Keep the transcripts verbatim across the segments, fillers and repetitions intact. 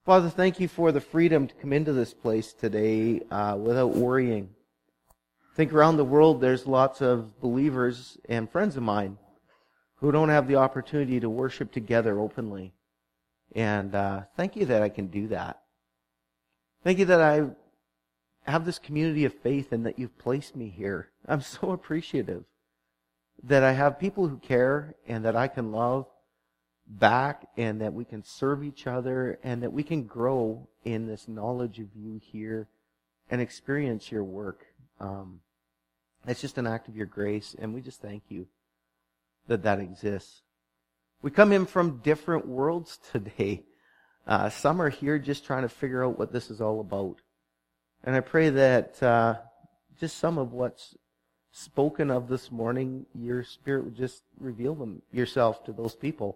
Father, thank you for the freedom to come into this place today uh, without worrying. I think around the world there's lots of believers and friends of mine who don't have the opportunity to worship together openly. And uh, thank you that I can do that. Thank you that I have this community of faith and that you've placed me here. I'm so appreciative that I have people who care and that I can love back and that we can serve each other and that we can grow in this knowledge of you here and experience your work. Um, it's just an act of your grace, and we just thank you that that exists. We come in from different worlds today. Uh, some are here just trying to figure out what this is all about. And I pray that uh, just some of what's spoken of this morning, your Spirit would just reveal them yourself to those people.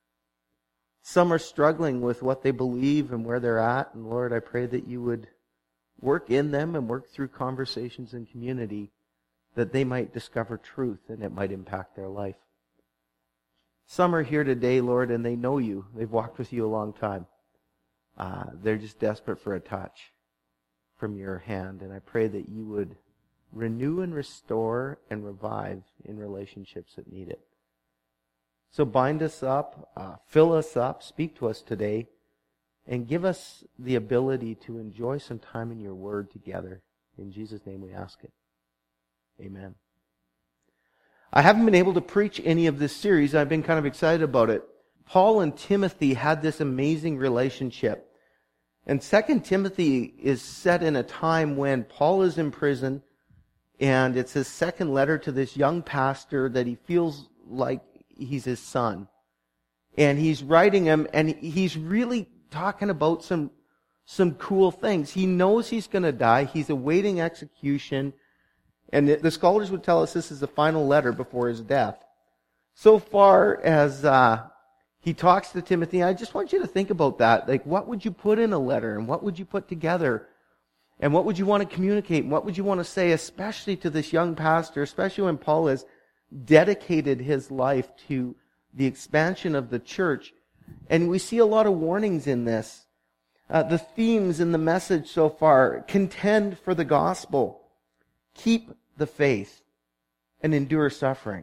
Some are struggling with what they believe and where they're at. And Lord, I pray that you would work in them and work through conversations and community that they might discover truth and it might impact their life. Some are here today, Lord, and they know you. They've walked with you a long time. Uh, they're just desperate for a touch from your hand. And I pray that you would renew and restore and revive in relationships that need it. So bind us up, uh, fill us up, speak to us today, and give us the ability to enjoy some time in your word together. In Jesus' name we ask it. Amen. I haven't been able to preach any of this series. I've been kind of excited about it. Paul and Timothy had this amazing relationship. And Second Timothy is set in a time when Paul is in prison, and it's his second letter to this young pastor that he feels like he's his son. And he's writing him, and he's really talking about some, some cool things. He knows he's going to die. He's awaiting execution. And the scholars would tell us this is the final letter before his death. So far as uh, he talks to Timothy, I just want you to think about that. Like, what would you put in a letter? And what would you put together? And what would you want to communicate? And what would you want to say, especially to this young pastor, especially when Paul has dedicated his life to the expansion of the church? And we see a lot of warnings in this. Uh, the themes in the message so far: contend for the gospel, keep the faith, and endure suffering.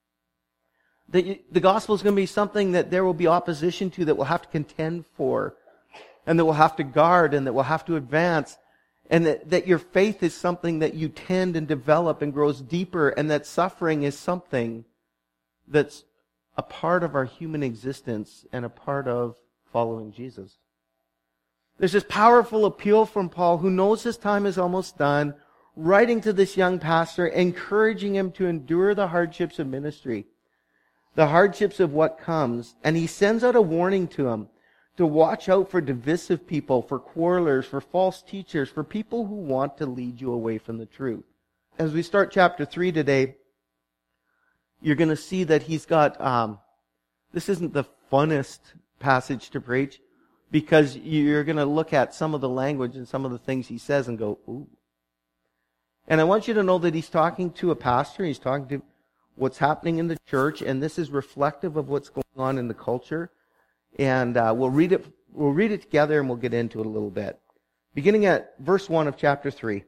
The, the gospel is going to be something that there will be opposition to, that we'll have to contend for, and that we'll have to guard, and that we'll have to advance. And that, that your faith is something that you tend and develop and grows deeper, and that suffering is something that's a part of our human existence and a part of following Jesus. There's this powerful appeal from Paul, who knows his time is almost done, writing to this young pastor, encouraging him to endure the hardships of ministry, the hardships of what comes. And he sends out a warning to him to watch out for divisive people, for quarrelers, for false teachers, for people who want to lead you away from the truth. As we start chapter three today, you're going to see that he's got, um, this isn't the funnest passage to preach, because you're going to look at some of the language and some of the things he says and go, ooh. And I want you to know that he's talking to a pastor, he's talking to what's happening in the church, and this is reflective of what's going on in the culture. And uh, we'll read it. We'll read it together, and we'll get into it a little bit. Beginning at verse one of chapter three.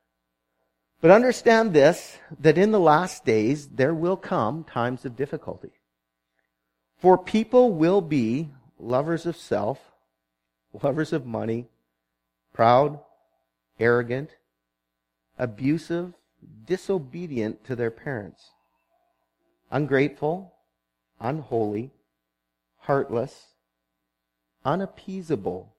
But understand this, that in the last days there will come times of difficulty. For people will be lovers of self, lovers of money, proud, arrogant, abusive, disobedient to their parents, ungrateful, unholy, heartless, unappeasable,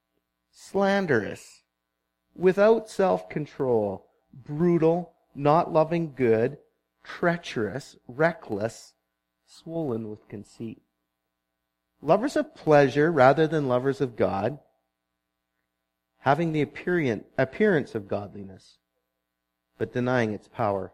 slanderous, without self-control, brutal, not loving good, treacherous, reckless, swollen with conceit, lovers of pleasure rather than lovers of God, having the appearance of godliness, but denying its power.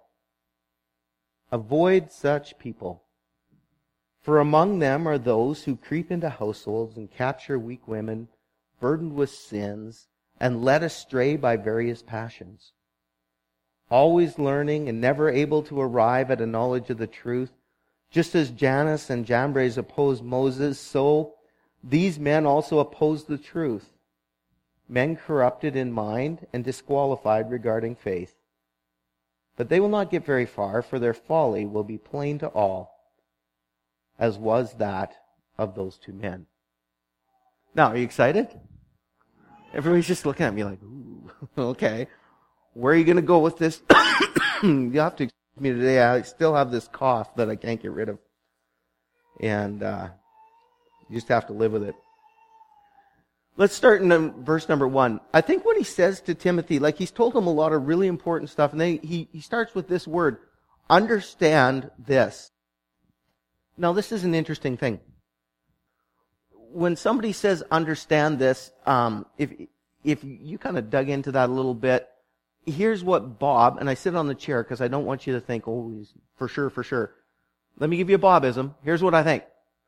Avoid such people. For among them are those who creep into households and capture weak women, burdened with sins, and led astray by various passions. Always learning and never able to arrive at a knowledge of the truth, just as Jannes and Jambres opposed Moses, so These men also oppose the truth, men corrupted in mind and disqualified regarding faith. But they will not get very far, for their folly will be plain to all, as was that of those two men. Now, are you excited? Everybody's just looking at me like, ooh, okay. Where are you going to go with this? You have to excuse me today. I still have this cough that I can't get rid of. And uh, you just have to live with it. Let's start in um, verse number one. I think what he says to Timothy, like he's told him a lot of really important stuff, and then he, he starts with this word, understand this. Now, this is an interesting thing. When somebody says understand this, um, if if you kind of dug into that a little bit, here's what Bob, and I sit on the chair because I don't want you to think, oh, he's for sure, for sure. Let me give you a Bobism. Here's what I think.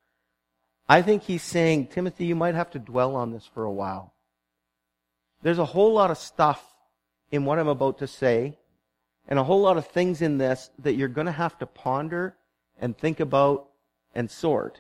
I think he's saying, Timothy, you might have to dwell on this for a while. There's a whole lot of stuff in what I'm about to say, and a whole lot of things in this that you're going to have to ponder and think about and sort.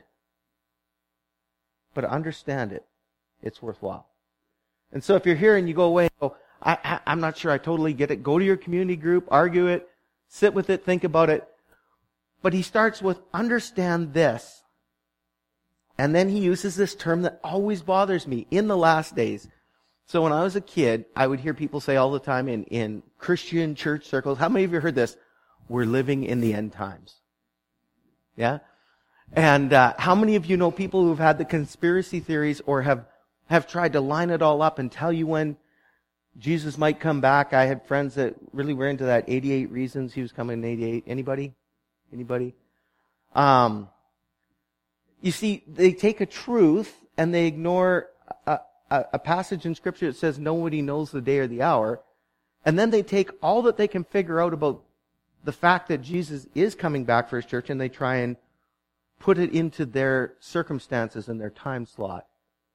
But understand it. It's worthwhile. And so if you're here and you go away and go, I, I, I'm not sure I totally get it, go to your community group, argue it, sit with it, think about it. But he starts with, understand this. And then he uses this term that always bothers me, in the last days. So when I was a kid, I would hear people say all the time in, in Christian church circles, how many of you heard this? We're living in the end times. Yeah? And uh, how many of you know people who've had the conspiracy theories or have, have tried to line it all up and tell you when Jesus might come back? I had friends that really were into that eighty-eight reasons he was coming in eighty-eight. Anybody? Anybody? Um... You see, they take a truth and they ignore a, a, a passage in Scripture that says nobody knows the day or the hour. And then they take all that they can figure out about the fact that Jesus is coming back for His church and they try and put it into their circumstances and their time slot.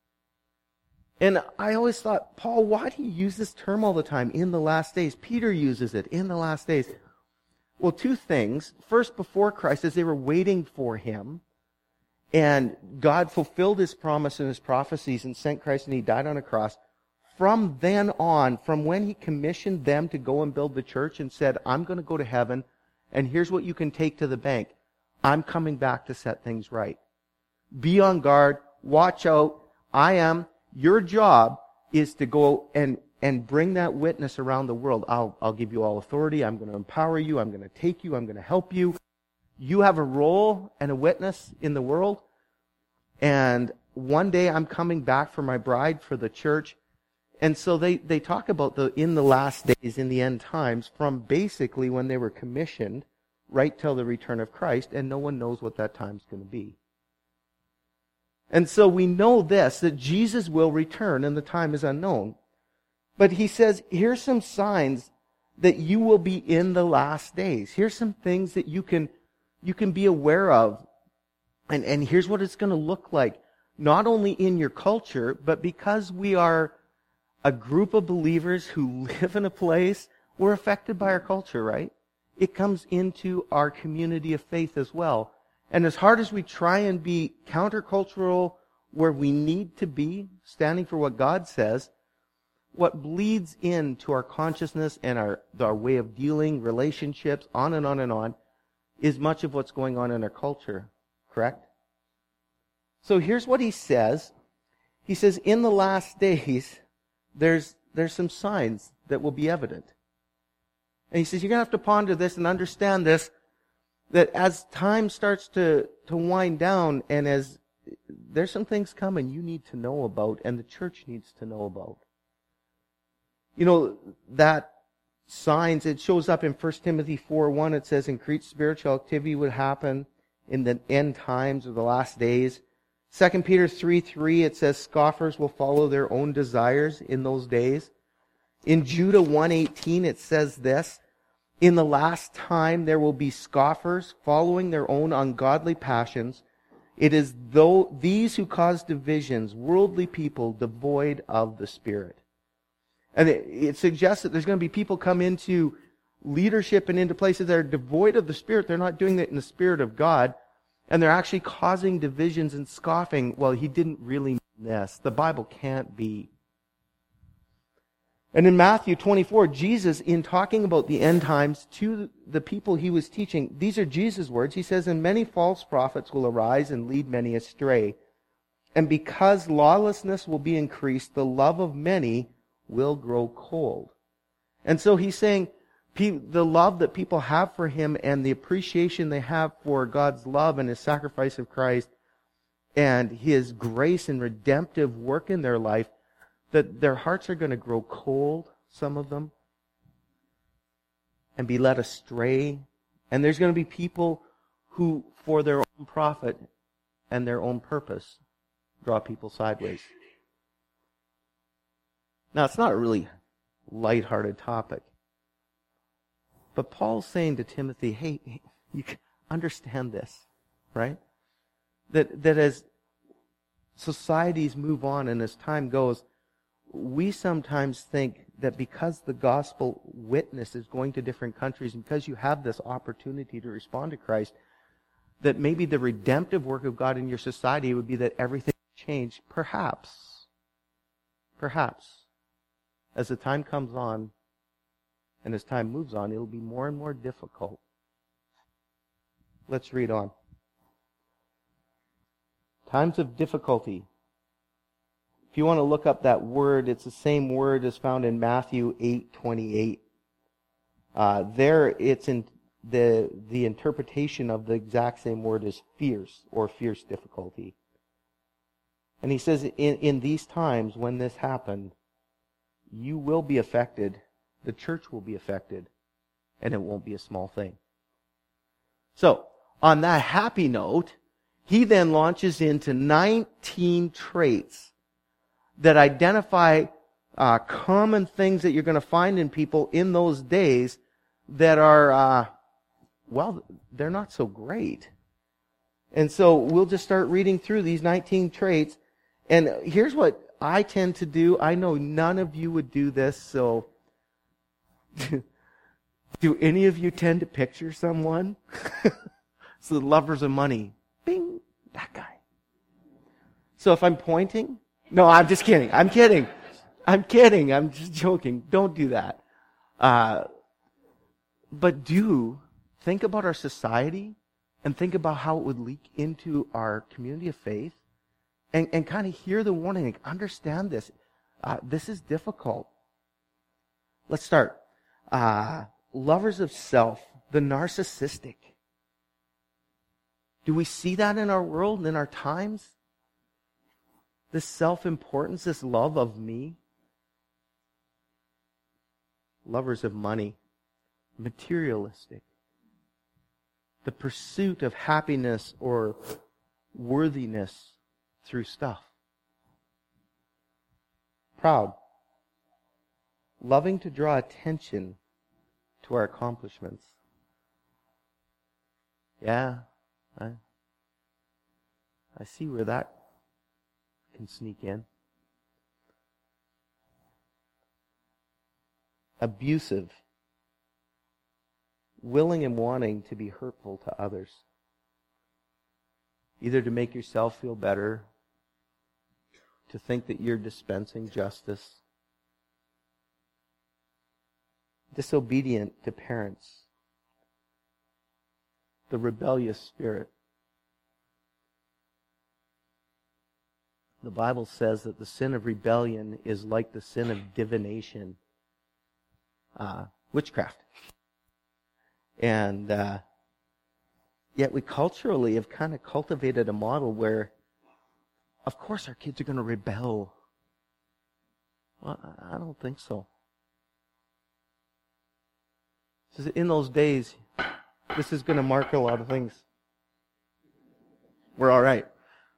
And I always thought, Paul, why do you use this term all the time, in the last days? Peter uses it, in the last days. Well, two things. First, before Christ, as they were waiting for Him, and God fulfilled His promise and His prophecies and sent Christ and He died on a cross. From then on, from when He commissioned them to go and build the church and said, I'm going to go to heaven and here's what you can take to the bank. I'm coming back to set things right. Be on guard. Watch out. I am. Your job is to go and, and bring that witness around the world. I'll, I'll give you all authority. I'm going to empower you. I'm going to take you. I'm going to help you. You have a role and a witness in the world. And one day I'm coming back for my bride, for the church. And so they, they talk about the in the last days, in the end times, from basically when they were commissioned right till the return of Christ. And no one knows what that time's going to be. And so we know this, that Jesus will return and the time is unknown. But he says, here's some signs that you will be in the last days. Here's some things that you can you can be aware of. And, and here's what it's going to look like. Not only in your culture, but because we are a group of believers who live in a place, we're affected by our culture, right? It comes into our community of faith as well. And as hard as we try and be countercultural where we need to be, standing for what God says, what bleeds into our consciousness and our, our way of dealing, relationships, on and on and on, is much of what's going on in our culture. Correct? So here's what he says. He says, in the last days, there's, there's some signs that will be evident. And he says, you're going to have to ponder this and understand this, that as time starts to, to wind down and as there's some things coming you need to know about and the church needs to know about. You know, that signs, it shows up in First Timothy four one. It says increased spiritual activity would happen in the end times or the last days. Second Peter three three, it says scoffers will follow their own desires in those days. In Judah one eighteen, it says this, in the last time there will be scoffers following their own ungodly passions. It is though these who cause divisions, worldly people devoid of the Spirit. And it, it suggests that there's going to be people come into leadership and into places that are devoid of the Spirit. They're not doing it in the Spirit of God. And they're actually causing divisions and scoffing. Well, he didn't really mean this. The Bible can't be. And in Matthew twenty-four, Jesus, in talking about the end times to the people he was teaching, these are Jesus' words. He says, "And many false prophets will arise and lead many astray. And because lawlessness will be increased, the love of many will grow cold." And so he's saying the love that people have for him and the appreciation they have for God's love and his sacrifice of Christ and his grace and redemptive work in their life, that their hearts are going to grow cold, some of them, and be led astray. And there's going to be people who, for their own profit and their own purpose, draw people sideways. Now, it's not a really lighthearted topic. But Paul's saying to Timothy, hey, you can understand this, right? That, that as societies move on and as time goes, we sometimes think that because the gospel witness is going to different countries, and because you have this opportunity to respond to Christ, that maybe the redemptive work of God in your society would be that everything changed. Perhaps. Perhaps. As the time comes on, and as time moves on, it'll be more and more difficult. Let's read on. Times of difficulty. If you want to look up that word, it's the same word as found in Matthew eight twenty-eight. Uh, there, it's in the the interpretation of the exact same word is fierce or fierce difficulty. And he says, in, in these times when this happened, you will be affected. The church will be affected, and it won't be a small thing. So, on that happy note, he then launches into nineteen traits that identify uh, common things that you're going to find in people in those days that are, uh, well, they're not so great. And so we'll just start reading through these nineteen traits. And here's what I tend to do. I know none of you would do this, so do any of you tend to picture someone? So the lovers of money. Bing, that guy. So if I'm pointing, no, I'm just kidding. I'm kidding. I'm kidding. I'm just joking. Don't do that. Uh, but do think about our society and think about how it would leak into our community of faith and, and kind of hear the warning. Like, understand this. Uh, this is difficult. Let's start. Uh, lovers of self, the narcissistic. Do we see that in our world and in our times? This self-importance, this love of me. Lovers of money, materialistic. The pursuit of happiness or worthiness through stuff. Proud. Loving to draw attention to our accomplishments. Yeah, I, I see where that can sneak in. Abusive. Willing and wanting to be hurtful to others. Either to make yourself feel better, to think that you're dispensing justice. Disobedient to parents. The rebellious spirit. The Bible says that the sin of rebellion is like the sin of divination, uh, witchcraft. And uh, yet we culturally have kind of cultivated a model where, of course, our kids are going to rebel. Well, I don't think so. In those days, this is going to mark a lot of things. We're all right.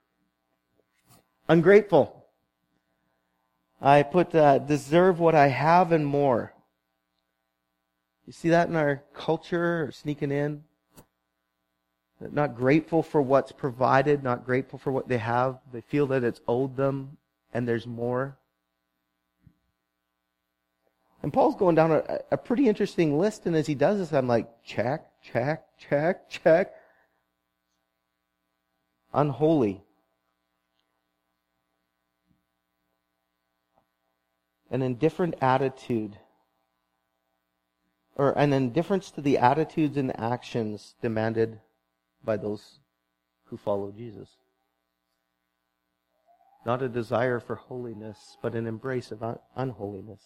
Ungrateful. I put, uh, deserve what I have and more. You see that in our culture, or sneaking in? Not grateful for what's provided, not grateful for what they have. They feel that it's owed them, and there's more. And Paul's going down a, a pretty interesting list, and as he does this, I'm like, check, check, check, check. unholy, an indifferent attitude, or an indifference to the attitudes and actions demanded by those who follow Jesus. Not a desire for holiness, but an embrace of un- unholiness.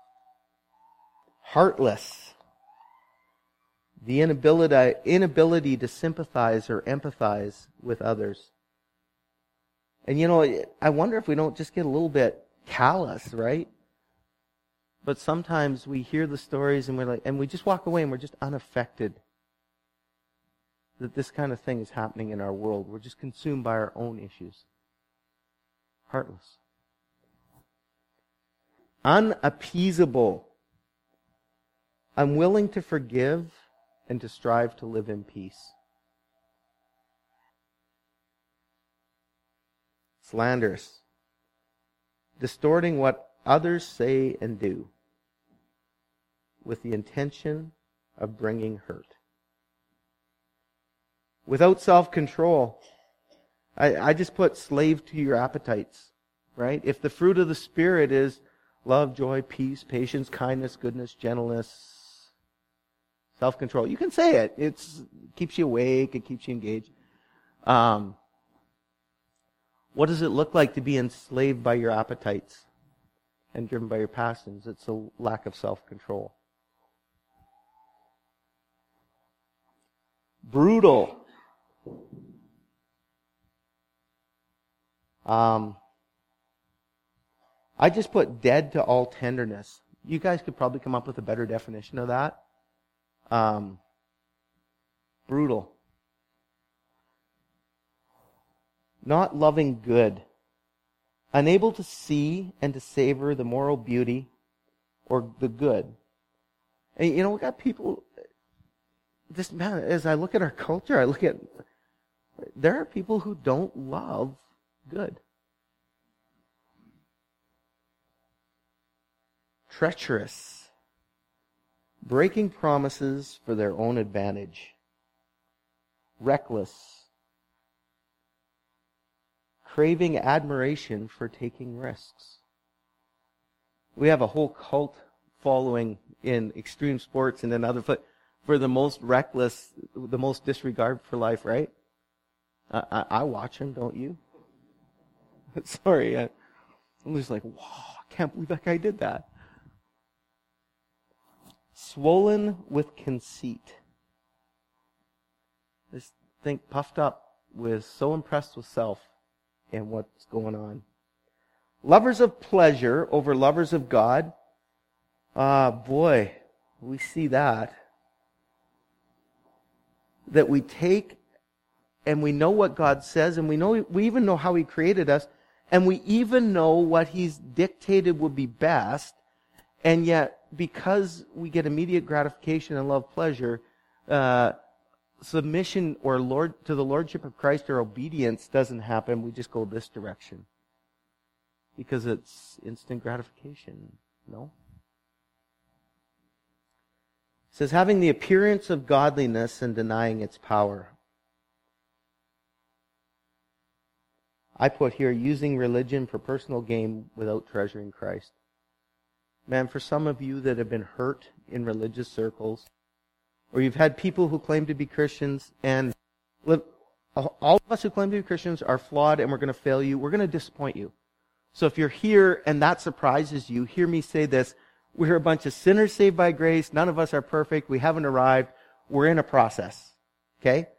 Heartless. The inability, inability to sympathize or empathize with others. And you know, I wonder if we don't just get a little bit callous, right? But sometimes we hear the stories and we're like, and we just walk away and we're just unaffected that this kind of thing is happening in our world. We're just consumed by our own issues. Heartless. Unappeasable. Unwilling to forgive and to strive to live in peace. Slanderous. Distorting what others say and do with the intention of bringing hurt. Without self-control. I, I just put slave to your appetites, right? If the fruit of the Spirit is love, joy, peace, patience, kindness, goodness, gentleness, self-control, you can say it. It's, it keeps you awake. It keeps you engaged. Um, what does it look like to be enslaved by your appetites and driven by your passions? It's a lack of self-control. Brutal. Um, I just put dead to all tenderness. You guys could probably come up with a better definition of that. Um, brutal. Not loving good. Unable to see and to savor the moral beauty or the good. And you know, we got people, this man, as I look at our culture, I look at, there are people who don't love good. Treacherous. Breaking promises for their own advantage. Reckless. Craving admiration for taking risks. We have a whole cult following in extreme sports and in other, but for the most reckless, the most disregard for life, right? I, I, I watch them, don't you? Sorry, I, I'm just like, wow, I can't believe that guy did that. Swollen with conceit. Just think puffed up with, so impressed with self and what's going on. Lovers of pleasure over lovers of God. Ah, boy, we see that. That we take and we know what God says, and we know we even know how He created us, and we even know what He's dictated would be best, and yet because we get immediate gratification and love pleasure, uh, submission or Lord to the Lordship of Christ or obedience doesn't happen. We just go this direction because it's instant gratification. No. It says having the appearance of godliness and denying its power. I put here using religion for personal gain without treasuring Christ. Man, for some of you that have been hurt in religious circles, or you've had people who claim to be Christians, and live, all of us who claim to be Christians are flawed and we're going to fail you. We're going to disappoint you. So if you're here and that surprises you, hear me say this. We're a bunch of sinners saved by grace. None of us are perfect. We haven't arrived. We're in a process. Okay?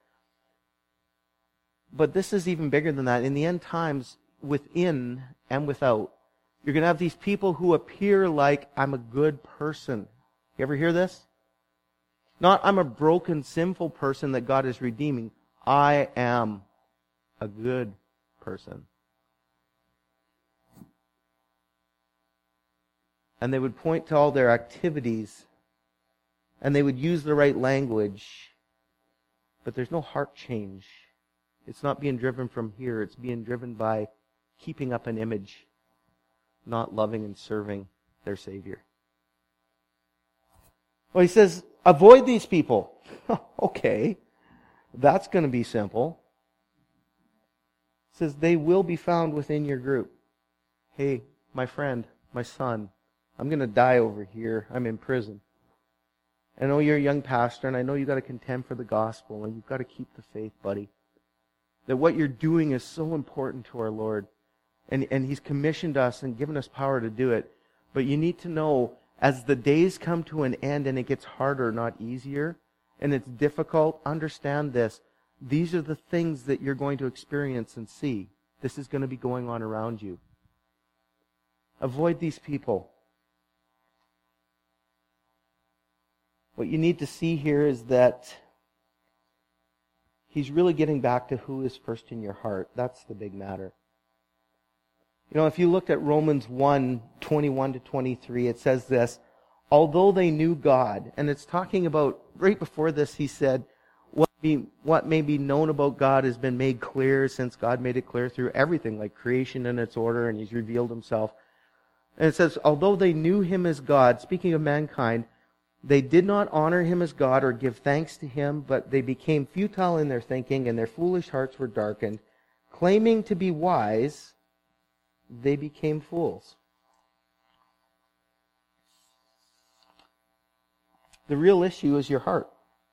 But this is even bigger than that. In the end times, within and without, you're going to have these people who appear like, I'm a good person. You ever hear this? Not, I'm a broken, sinful person that God is redeeming. I am a good person. And they would point to all their activities, and they would use the right language, but there's no heart change. It's not being driven from here. It's being driven by keeping up an image, not loving and serving their Savior. Well, he says, avoid these people. Okay, that's going to be simple. says they will be found within your group. Hey, my friend, my son, I'm going to die over here. I'm in prison. I know you're a young pastor, and I know you've got to contend for the gospel, and you've got to keep the faith, buddy. That what you're doing is so important to our Lord. And, and He's commissioned us and given us power to do it. But you need to know, as the days come to an end and it gets harder, not easier, and it's difficult, understand this. These are the things that you're going to experience and see. This is going to be going on around you. Avoid these people. What you need to see here is that He's really getting back to who is first in your heart. That's the big matter. You know, if you looked at Romans one, twenty-one to twenty-three, it says this, although they knew God, and it's talking about, right before this, he said, what, be, what may be known about God has been made clear since God made it clear through everything, like creation and its order, and He's revealed Himself. And it says, although they knew Him as God, speaking of mankind, they did not honor Him as God or give thanks to Him, but they became futile in their thinking, and their foolish hearts were darkened. Claiming to be wise, they became fools. The real issue is your heart.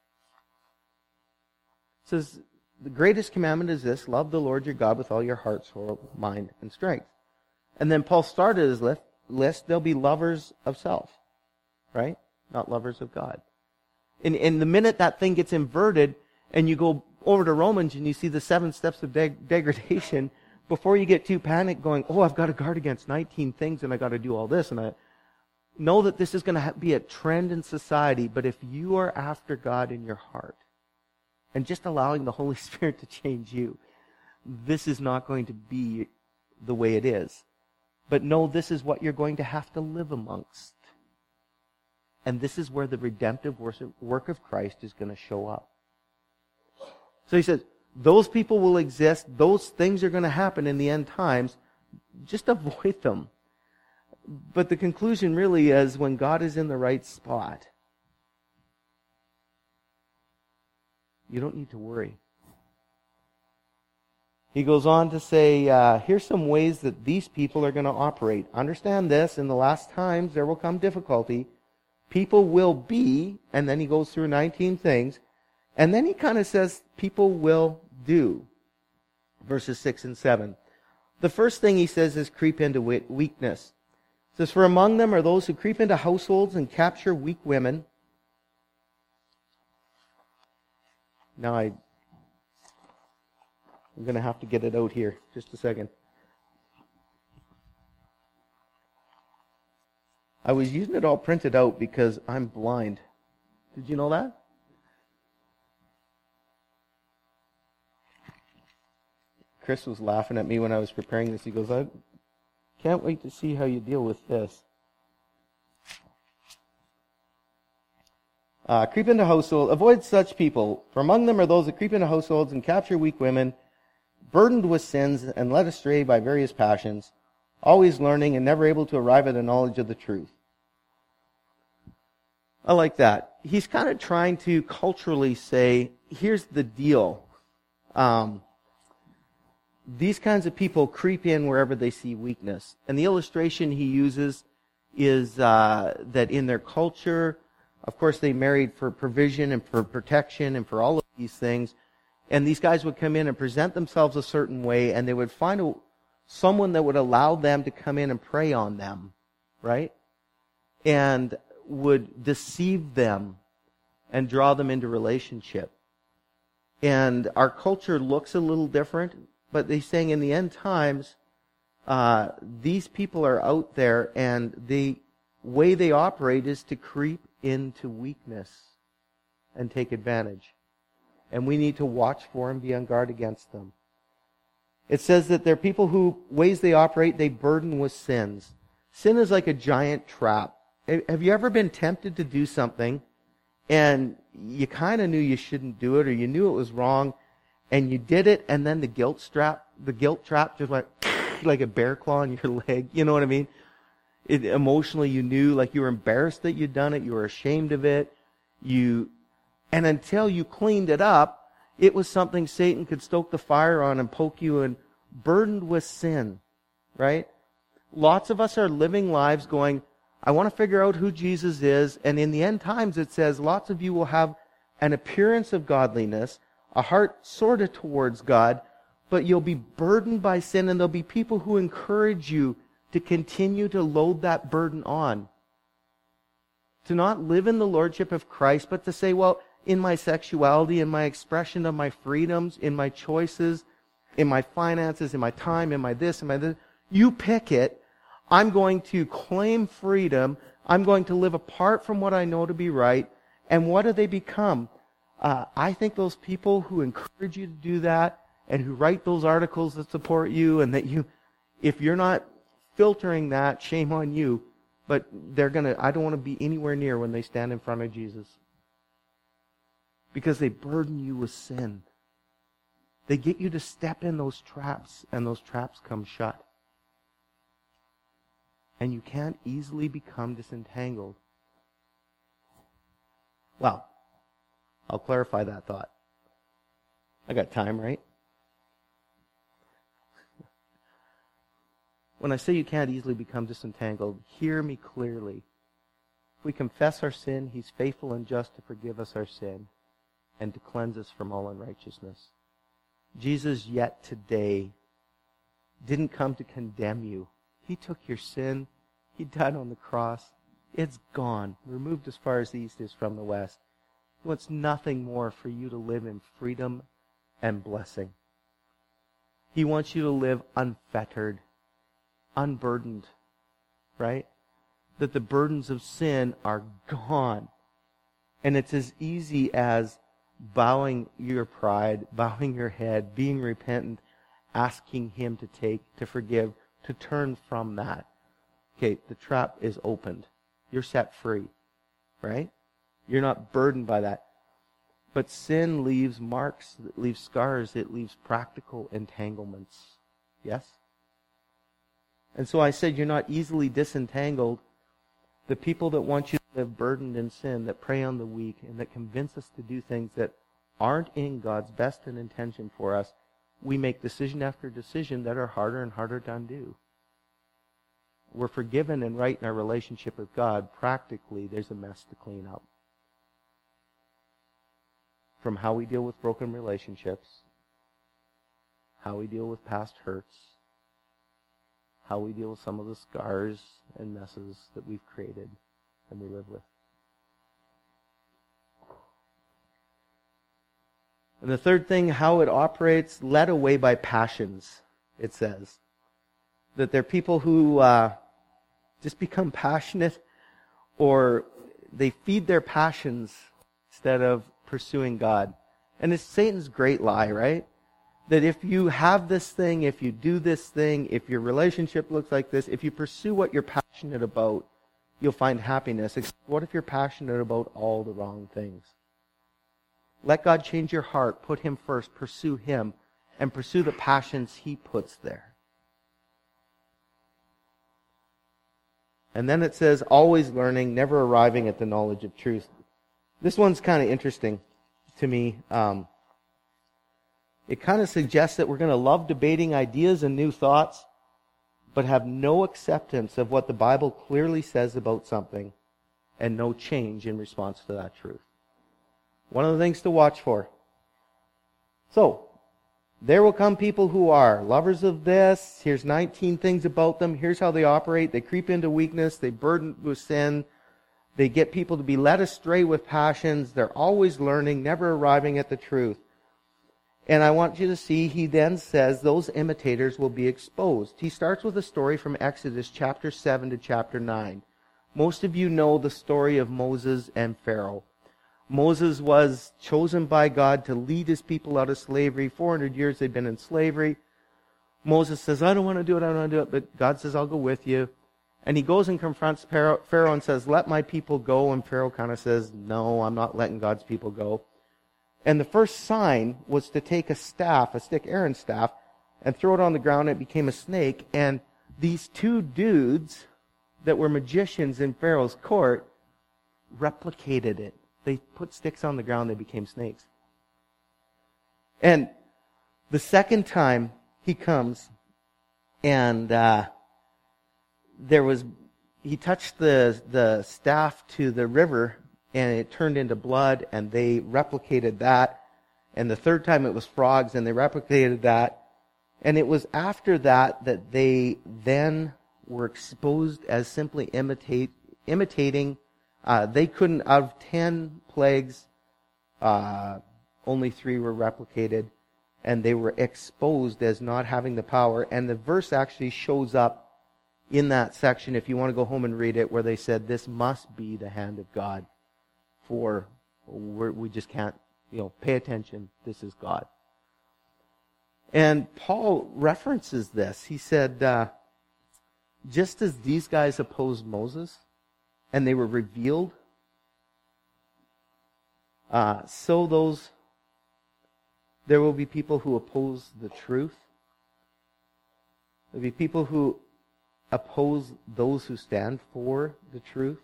It says, the greatest commandment is this, love the Lord your God with all your heart, soul, mind, and strength. And then Paul started his list, list they'll be lovers of self, right? Not lovers of God. And, and the minute that thing gets inverted and you go over to Romans and you see the seven steps of deg- degradation, before you get too panicked going, oh, I've got to guard against nineteen things and I got to do all this. And I know that this is going to ha- be a trend in society, but if you are after God in your heart and just allowing the Holy Spirit to change you, this is not going to be the way it is. But no, this is what you're going to have to live amongst. And this is where the redemptive work of Christ is going to show up. So he says, those people will exist. Those things are going to happen in the end times. Just avoid them. But the conclusion really is when God is in the right spot, you don't need to worry. He goes on to say, uh, here's some ways that these people are going to operate. Understand this, in the last times there will come difficulty. People will be, and then he goes through nineteen things, and then he kind of says people will do. Verses six and seven. The first thing he says is creep into weakness. It says, for among them are those who creep into households and capture weak women. Now I, I'm going to have to get it out here. Just a second. I was using it all printed out because I'm blind. Did you know that? Chris was laughing at me when I was preparing this. He goes, I can't wait to see how you deal with this. Uh, creep into household. Avoid such people. For among them are those that creep into households and capture weak women, burdened with sins and led astray by various passions, always learning and never able to arrive at a knowledge of the truth. I like that. He's kind of trying to culturally say, here's the deal. Um, these kinds of people creep in wherever they see weakness. And the illustration he uses is uh, that in their culture, of course, they married for provision and for protection and for all of these things. And these guys would come in and present themselves a certain way, and they would find a, someone that would allow them to come in and prey on them, right? And would deceive them and draw them into relationship. And our culture looks a little different, but they're saying in the end times, uh, these people are out there, and the way they operate is to creep into weakness and take advantage. And we need to watch for and be on guard against them. It says that they're people who, ways they operate, they burden with sins. Sin is like a giant trap. Have you ever been tempted to do something and you kind of knew you shouldn't do it, or you knew it was wrong, and you did it, and then the guilt strap, the guilt trap just went like a bear claw on your leg? You know what I mean? It, emotionally, you knew, like you were embarrassed that you'd done it, you were ashamed of it, you, and until you cleaned it up, it was something Satan could stoke the fire on and poke you and burdened with sin, right? Lots of us are living lives going, I want to figure out who Jesus is. And in the end times, it says lots of you will have an appearance of godliness, a heart sort of towards God, but you'll be burdened by sin, and there'll be people who encourage you to continue to load that burden on. To not live in the lordship of Christ, but to say, well, in my sexuality, in my expression of my freedoms, in my choices, in my finances, in my time, in my this, in my this, you pick it. I'm going to claim freedom. I'm going to live apart from what I know to be right. And what do they become? Uh, I think those people who encourage you to do that and who write those articles that support you, and that you, if you're not filtering that, shame on you. But they're going to, I don't want to be anywhere near when they stand in front of Jesus. Because they burden you with sin. They get you to step in those traps, and those traps come shut. And you can't easily become disentangled. Well, I'll clarify that thought. I got time, right? When I say you can't easily become disentangled, hear me clearly. If we confess our sin, He's faithful and just to forgive us our sin and to cleanse us from all unrighteousness. Jesus yet today didn't come to condemn you. He took your sin. He died on the cross. It's gone, removed as far as the east is from the west. He wants nothing more for you to live in freedom and blessing. He wants you to live unfettered, unburdened, right? That the burdens of sin are gone. And it's as easy as bowing your pride, bowing your head, being repentant, asking Him to take, to forgive, to turn from that. Okay, the trap is opened. You're set free, right? You're not burdened by that. But sin leaves marks, it leaves scars, it leaves practical entanglements. Yes? And so I said you're not easily disentangled. The people that want you to live burdened in sin, that prey on the weak, and that convince us to do things that aren't in God's best and intention for us, we make decision after decision that are harder and harder to undo. We're forgiven and right in our relationship with God. Practically, there's a mess to clean up. From how we deal with broken relationships, how we deal with past hurts, how we deal with some of the scars and messes that we've created and we live with. And the third thing, how it operates, led away by passions, it says. That they're people who uh, just become passionate, or they feed their passions instead of pursuing God. And it's Satan's great lie, right? That if you have this thing, if you do this thing, if your relationship looks like this, if you pursue what you're passionate about, you'll find happiness. What if you're passionate about all the wrong things? Let God change your heart. Put Him first. Pursue Him. And pursue the passions He puts there. And then it says, always learning, never arriving at the knowledge of truth. This one's kind of interesting to me. Um, it kind of suggests that we're going to love debating ideas and new thoughts, but have no acceptance of what the Bible clearly says about something, and no change in response to that truth. One of the things to watch for. So, there will come people who are lovers of this. Here's nineteen things about them. Here's how they operate. They creep into weakness. They burden with sin. They get people to be led astray with passions. They're always learning, never arriving at the truth. And I want you to see, he then says those imitators will be exposed. He starts with a story from Exodus chapter seven to chapter nine. Most of you know the story of Moses and Pharaoh. Moses was chosen by God to lead his people out of slavery. four hundred years they've been in slavery. Moses says, I don't want to do it, I don't want to do it. But God says, I'll go with you. And he goes and confronts Pharaoh and says, let my people go. And Pharaoh kind of says, no, I'm not letting God's people go. And the first sign was to take a staff, a stick, Aaron's staff, and throw it on the ground. It became a snake. And these two dudes that were magicians in Pharaoh's court replicated it. They put sticks on the ground, they became snakes. And the second time he comes, and uh, there was, he touched the the staff to the river, and it turned into blood, and they replicated that. And the third time it was frogs, and they replicated that. And it was after that that they then were exposed as simply imitate imitating. Uh, they couldn't, out of ten plagues, uh, only three were replicated, and they were exposed as not having the power. And the verse actually shows up in that section, if you want to go home and read it, where they said, this must be the hand of God, for we're, we just can't, you know, pay attention. This is God. And Paul references this. He said, uh, just as these guys opposed Moses, and they were revealed, uh, so those, there will be people who oppose the truth. There will be people who oppose those who stand for the truth.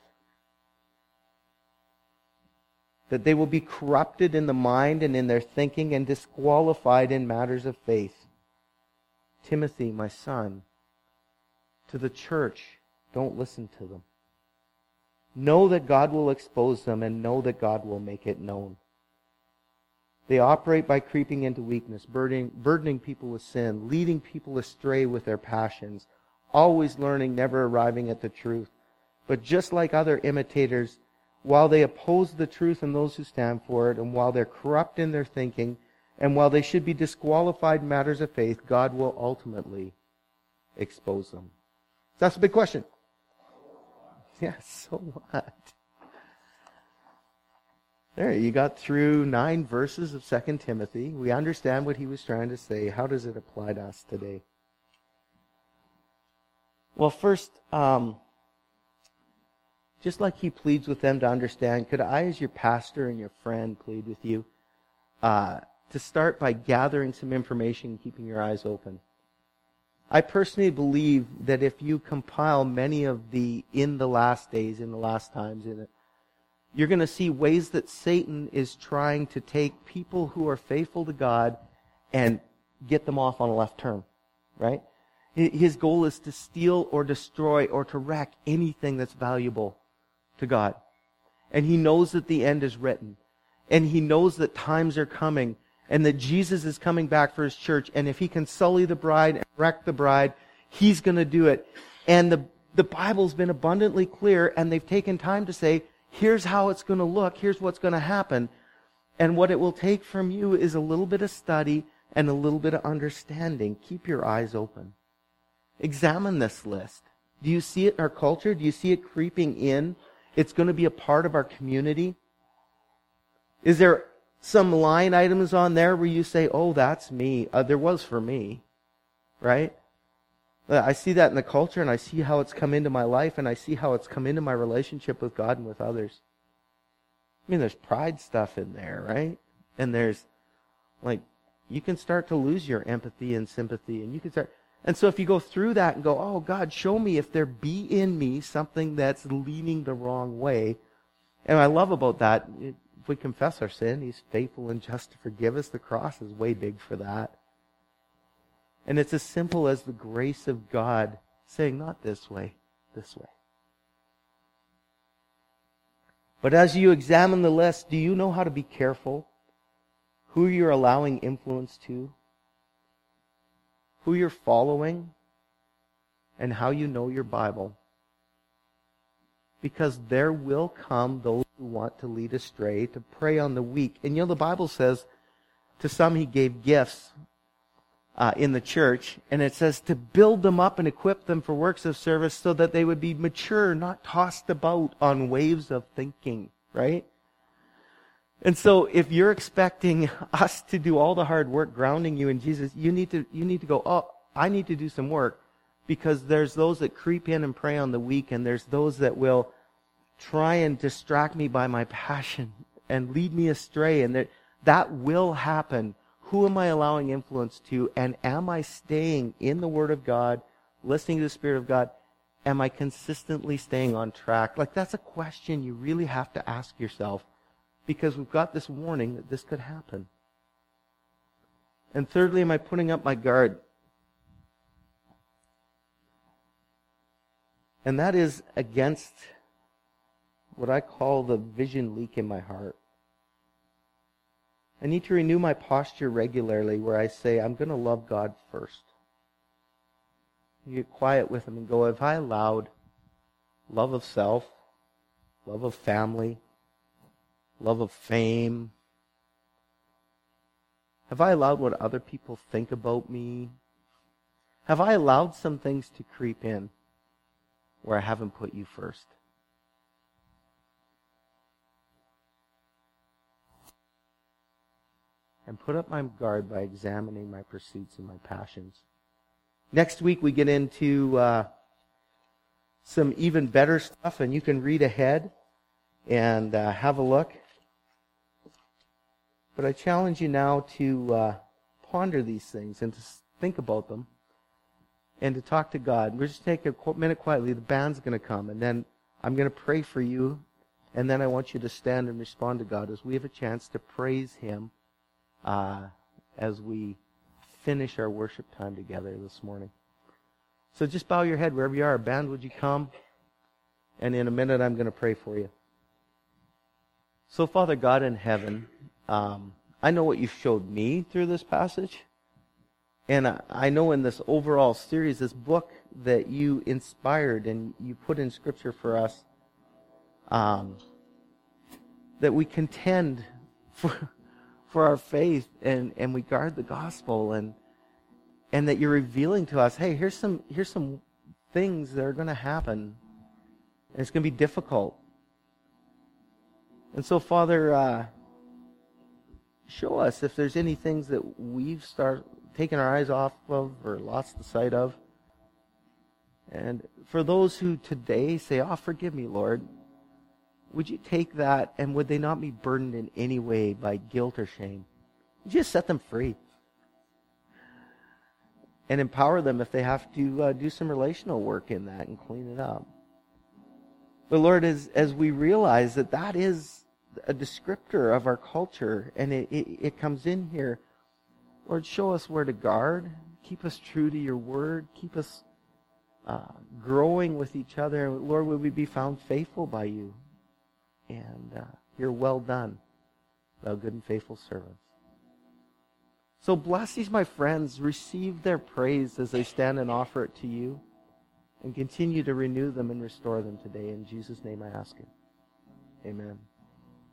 That they will be corrupted in the mind and in their thinking and disqualified in matters of faith. Timothy, my son, to the church, don't listen to them. Know that God will expose them, and know that God will make it known. They operate by creeping into weakness, burdening, burdening people with sin, leading people astray with their passions, always learning, never arriving at the truth. But just like other imitators, while they oppose the truth and those who stand for it, and while they're corrupt in their thinking, and while they should be disqualified in matters of faith, God will ultimately expose them. That's a big question. Yes, so what? There, you got through nine verses of Second Timothy. We understand what he was trying to say. How does it apply to us today? Well, first, um, just like he pleads with them to understand, could I, as your pastor and your friend, plead with you uh, to start by gathering some information and keeping your eyes open? I personally believe that if you compile many of the in the last days, in the last times, in it, you're going to see ways that Satan is trying to take people who are faithful to God and get them off on a left turn, right? His goal is to steal or destroy or to wreck anything that's valuable to God. And he knows that the end is written. And he knows that times are coming and that Jesus is coming back for his church. And if he can sully the bride and wreck the bride, he's going to do it. And the, the Bible's been abundantly clear, and they've taken time to say, here's how it's going to look, here's what's going to happen. And what it will take from you is a little bit of study and a little bit of understanding. Keep your eyes open. Examine this list. Do you see it in our culture? Do you see it creeping in? It's going to be a part of our community. Is there some line items on there where you say, oh, that's me? Uh, there was for me, right? I see that in the culture, and I see how it's come into my life, and I see how it's come into my relationship with God and with others. I mean, there's pride stuff in there, right? And there's, like, you can start to lose your empathy and sympathy, and you can start... And so if you go through that and go, oh, God, show me if there be in me something that's leaning the wrong way. And I love about that, if we confess our sin, he's faithful and just to forgive us. The cross is way big for that. And it's as simple as the grace of God saying, not this way, this way. But as you examine the list, do you know how to be careful who you're allowing influence to? Who you're following? And how you know your Bible? Because there will come those who want to lead astray, to prey on the weak. And you know, the Bible says, to some he gave gifts uh, in the church, and it says to build them up and equip them for works of service so that they would be mature, not tossed about on waves of thinking, right? And so if you're expecting us to do all the hard work grounding you in Jesus, you need to you need to go, oh, I need to do some work. Because there's those that creep in and prey on the weak, and there's those that will try and distract me by my passion and lead me astray. And that, that will happen. Who am I allowing influence to? And am I staying in the Word of God, listening to the Spirit of God? Am I consistently staying on track? Like, that's a question you really have to ask yourself, because we've got this warning that this could happen. And thirdly, am I putting up my guard? And that is against what I call the vision leak in my heart. I need to renew my posture regularly where I say, I'm going to love God first. You get quiet with Him and go, have I allowed love of self, love of family, love of fame? Have I allowed what other people think about me? Have I allowed some things to creep in where I haven't put you first? And put up my guard by examining my pursuits and my passions. Next week we get into uh, some even better stuff, and you can read ahead and uh, have a look. But I challenge you now to uh, ponder these things and to think about them and to talk to God. We're just take a minute quietly. The band's going to come, and then I'm going to pray for you, and then I want you to stand and respond to God as we have a chance to praise Him Uh, as we finish our worship time together this morning. So just bow your head wherever you are. Band, would you come? And in a minute, I'm going to pray for you. So, Father God in heaven, um, I know what you've showed me through this passage. And I, I know in this overall series, this book that you inspired and you put in Scripture for us, um, that we contend for... for our faith, and, and we guard the gospel, and and that you're revealing to us, hey, here's some here's some things that are going to happen, and it's going to be difficult. And so, Father, uh, show us if there's any things that we've start taken our eyes off of or lost the sight of. And for those who today say, oh, forgive me, Lord, would you take that, and would they not be burdened in any way by guilt or shame? Would you just set them free? And empower them if they have to uh, do some relational work in that and clean it up. But Lord, as, as we realize that that is a descriptor of our culture, and it, it, it comes in here, Lord, show us where to guard. Keep us true to your word. Keep us uh, growing with each other. Lord, would we be found faithful by you? And uh, you're well done, thou good and faithful servant. So bless these, my friends. Receive their praise as they stand and offer it to you. And continue to renew them and restore them today. In Jesus' name I ask it. Amen.